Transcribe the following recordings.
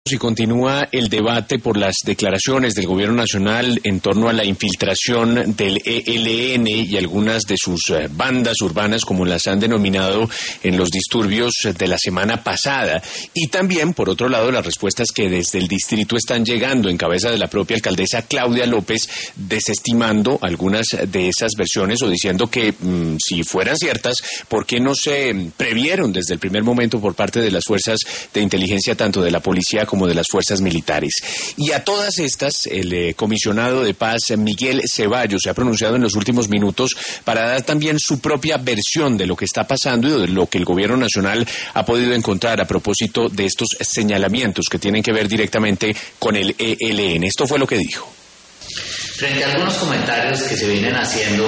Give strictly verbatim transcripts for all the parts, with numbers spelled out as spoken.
Y continúa el debate por las declaraciones del gobierno nacional en torno a la infiltración del E L N y algunas de sus bandas urbanas, como las han denominado, en los disturbios de la semana pasada. Y también, por otro lado, las respuestas que desde el distrito están llegando en cabeza de la propia alcaldesa Claudia López, desestimando algunas de esas versiones o diciendo que mmm, si fueran ciertas, ¿por qué no se previeron desde el primer momento por parte de las fuerzas de inteligencia, tanto de la policía como de las fuerzas militares? Y a todas estas, el eh, comisionado de paz Miguel Ceballos se ha pronunciado en los últimos minutos para dar también su propia versión de lo que está pasando y de lo que el gobierno nacional ha podido encontrar a propósito de estos señalamientos que tienen que ver directamente con el E L N. Esto fue lo que dijo. Frente a algunos comentarios que se vienen haciendo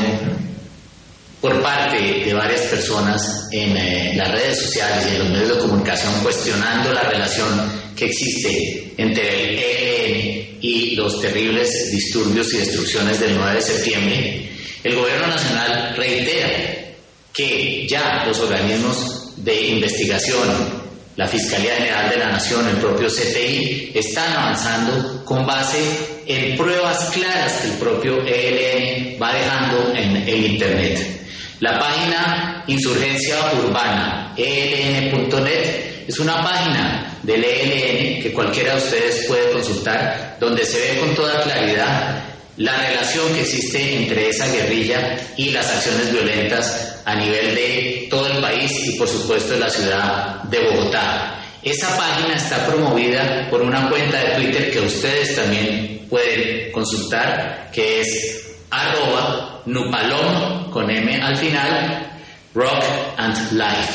por parte de varias personas en eh, las redes sociales y en los medios de comunicación, cuestionando la relación que existe entre el E L N y los terribles disturbios y destrucciones del nueve de septiembre, el gobierno nacional reitera que ya los organismos de investigación, la Fiscalía General de la Nación, el propio C T I, están avanzando con base en pruebas claras que el propio E L N va dejando en el Internet. La página Insurgencia Urbana, E L N punto net, es una página del E L N que cualquiera de ustedes puede consultar, donde se ve con toda claridad la relación que existe entre esa guerrilla y las acciones violentas a nivel de todo el país y, por supuesto, de la ciudad de Bogotá. Esa página está promovida por una cuenta de Twitter que ustedes también pueden consultar, que es arroba Nupalom, con M al final, Rock and Life.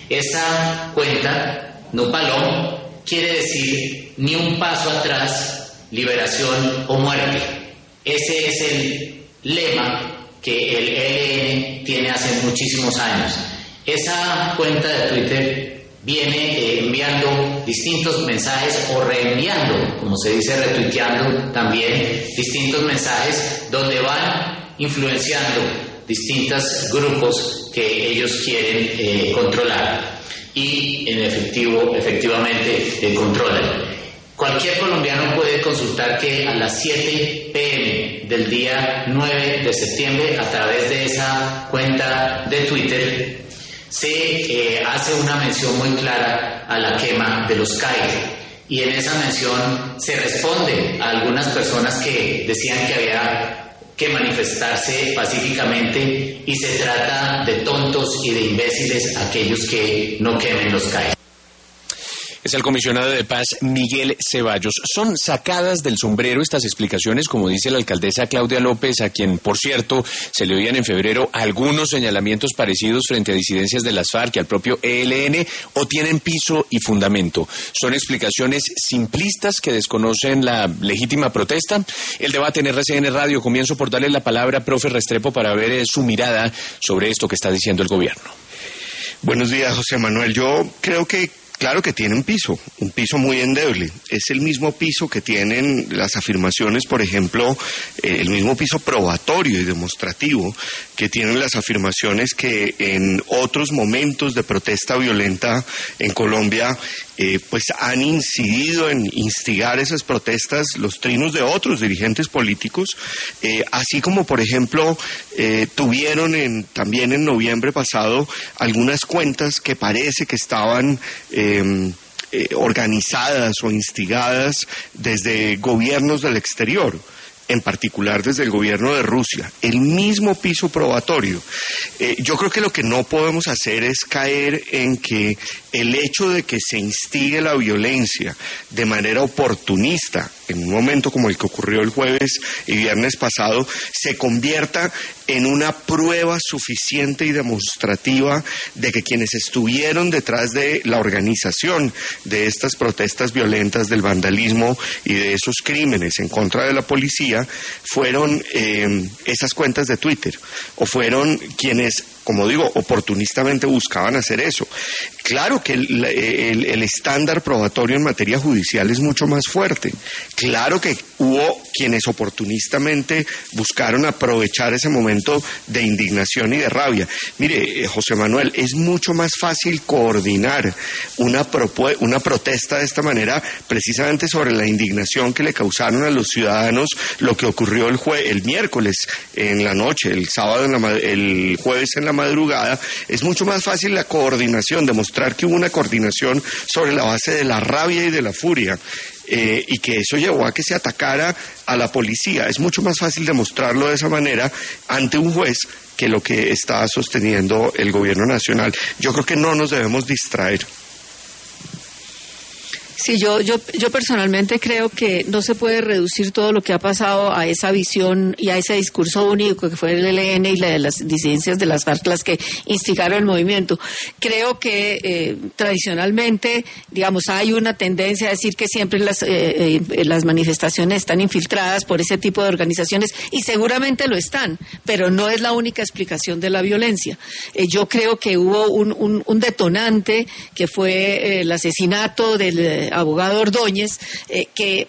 Esa cuenta, Nupalom, quiere decir ni un paso atrás, liberación o muerte. Ese es el lema que el E L N tiene hace muchísimos años. Esa cuenta de Twitter viene eh, enviando distintos mensajes o reenviando, como se dice, retuiteando también distintos mensajes donde van influenciando distintos grupos que ellos quieren eh, controlar y en efectivo, efectivamente eh, controlan. Cualquier colombiano puede consultar que a las siete pe eme del día nueve de septiembre, a través de esa cuenta de Twitter, se eh, hace una mención muy clara a la quema de los C A I R. Y en esa mención se responde a algunas personas que decían que había que manifestarse pacíficamente, y se trata de tontos y de imbéciles aquellos que no quemen los C A I R. Es el comisionado de paz Miguel Ceballos. Son sacadas del sombrero estas explicaciones, como dice la alcaldesa Claudia López, a quien, por cierto, se le oían en febrero algunos señalamientos parecidos frente a disidencias de las FARC y al propio E L N, o tienen piso y fundamento. Son explicaciones simplistas que desconocen la legítima protesta. El debate en R C N Radio. Comienzo por darle la palabra a profe Restrepo para ver eh, su mirada sobre esto que está diciendo el gobierno. Buenos días, José Manuel. Yo creo que claro que tiene un piso, un piso muy endeble. Es el mismo piso que tienen las afirmaciones, por ejemplo, eh, el mismo piso probatorio y demostrativo que tienen las afirmaciones que en otros momentos de protesta violenta en Colombia eh, pues han incidido en instigar esas protestas los trinos de otros dirigentes políticos, eh, así como, por ejemplo, eh, tuvieron en, también en noviembre pasado algunas cuentas que parece que estaban eh, eh, organizadas o instigadas desde gobiernos del exterior, en particular desde el gobierno de Rusia, el mismo piso probatorio. Eh, yo creo que lo que no podemos hacer es caer en que el hecho de que se instigue la violencia de manera oportunista en un momento como el que ocurrió el jueves y viernes pasado se convierta en una prueba suficiente y demostrativa de que quienes estuvieron detrás de la organización de estas protestas violentas, del vandalismo y de esos crímenes en contra de la policía fueron eh, esas cuentas de Twitter, o fueron quienes como digo, oportunistamente buscaban hacer eso. Claro que el, el, el estándar probatorio en materia judicial es mucho más fuerte. Claro que hubo quienes oportunistamente buscaron aprovechar ese momento de indignación y de rabia. Mire, José Manuel, es mucho más fácil coordinar una, propue- una protesta de esta manera precisamente sobre la indignación que le causaron a los ciudadanos lo que ocurrió el, jue- el miércoles en la noche, el sábado, en la ma- el jueves en la madrugada. Es mucho más fácil la coordinación, demostrar que hubo una coordinación sobre la base de la rabia y de la furia. Eh, y que eso llevó a que se atacara a la policía. Es mucho más fácil demostrarlo de esa manera ante un juez que lo que está sosteniendo el gobierno nacional. Yo creo que no nos debemos distraer. Sí, yo, yo, yo personalmente creo que no se puede reducir todo lo que ha pasado a esa visión y a ese discurso único que fue el E L N y la de las disidencias de las FARC las que instigaron el movimiento. Creo que eh, tradicionalmente, digamos, hay una tendencia a decir que siempre las, eh, eh, las manifestaciones están infiltradas por ese tipo de organizaciones y seguramente lo están, pero no es la única explicación de la violencia. Eh, yo creo que hubo un, un, un detonante que fue eh, el asesinato del eh, abogado Ordóñez, eh, que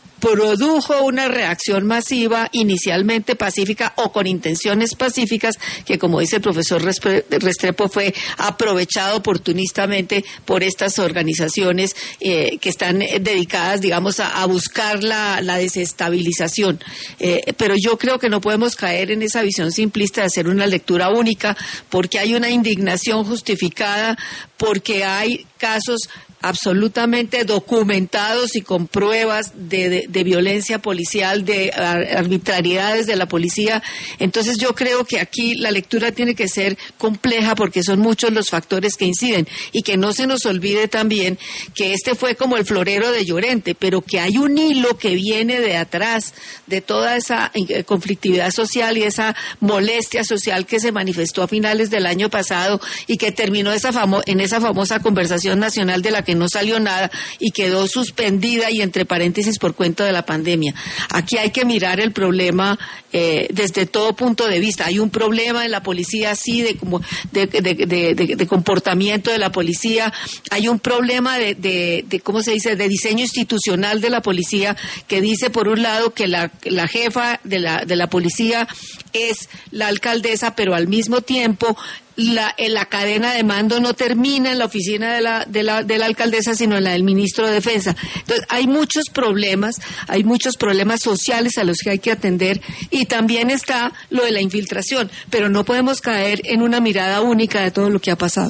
produjo una reacción masiva, inicialmente pacífica o con intenciones pacíficas, que como dice el profesor Restrepo fue aprovechado oportunistamente por estas organizaciones eh, que están dedicadas, digamos, a, a buscar la, la desestabilización. Eh, pero yo creo que no podemos caer en esa visión simplista de hacer una lectura única, porque hay una indignación justificada, porque hay casos absolutamente documentados y con pruebas de, de, de violencia policial, de arbitrariedades de la policía. Entonces yo creo que aquí la lectura tiene que ser compleja porque son muchos los factores que inciden y que no se nos olvide también que este fue como el florero de Llorente, pero que hay un hilo que viene de atrás de toda esa conflictividad social y esa molestia social que se manifestó a finales del año pasado y que terminó esa famo- en esa famosa conversación nacional de la que no salió nada y quedó suspendida y entre paréntesis por cuenta de la pandemia. Aquí hay que mirar el problema eh, desde todo punto de vista. Hay un problema en la policía, sí, de, como, de, de, de, de, de comportamiento de la policía. Hay un problema de, de, de, ¿cómo se dice?, de diseño institucional de la policía, que dice, por un lado, que la, la jefa de la, de la policía es la alcaldesa, pero al mismo tiempo La, la cadena de mando no termina en la oficina de la, de la, de la alcaldesa, sino en la del ministro de Defensa. Entonces, hay muchos problemas, hay muchos problemas sociales a los que hay que atender y también está lo de la infiltración, pero no podemos caer en una mirada única de todo lo que ha pasado.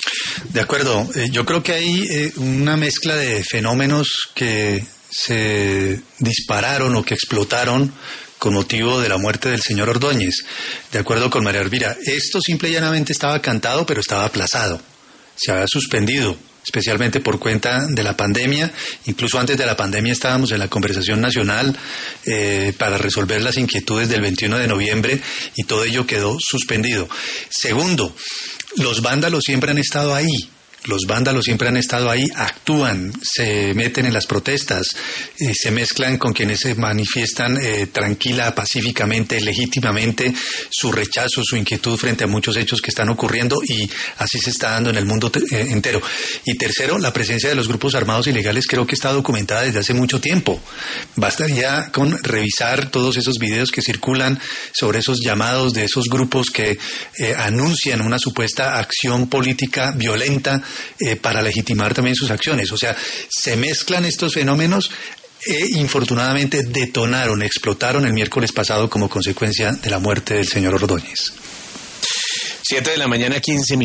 De acuerdo, eh, yo creo que hay eh, una mezcla de fenómenos que se dispararon o que explotaron con motivo de la muerte del señor Ordóñez. De acuerdo con María Elvira, esto simple y llanamente estaba cantado, pero estaba aplazado. Se había suspendido, especialmente por cuenta de la pandemia. Incluso antes de la pandemia estábamos en la conversación nacional eh, para resolver las inquietudes del veintiuno de noviembre y todo ello quedó suspendido. Segundo, los vándalos siempre han estado ahí. Los vándalos siempre han estado ahí, actúan, se meten en las protestas, eh, se mezclan con quienes se manifiestan eh, tranquila, pacíficamente, legítimamente su rechazo, su inquietud frente a muchos hechos que están ocurriendo y así se está dando en el mundo te- eh, entero. Y tercero, la presencia de los grupos armados ilegales creo que está documentada desde hace mucho tiempo. Bastaría con revisar todos esos videos que circulan sobre esos llamados de esos grupos que eh, anuncian una supuesta acción política violenta Eh, para legitimar también sus acciones. O sea, se mezclan estos fenómenos e infortunadamente detonaron, explotaron el miércoles pasado como consecuencia de la muerte del señor Ordóñez. Siete de la mañana, quince minutos.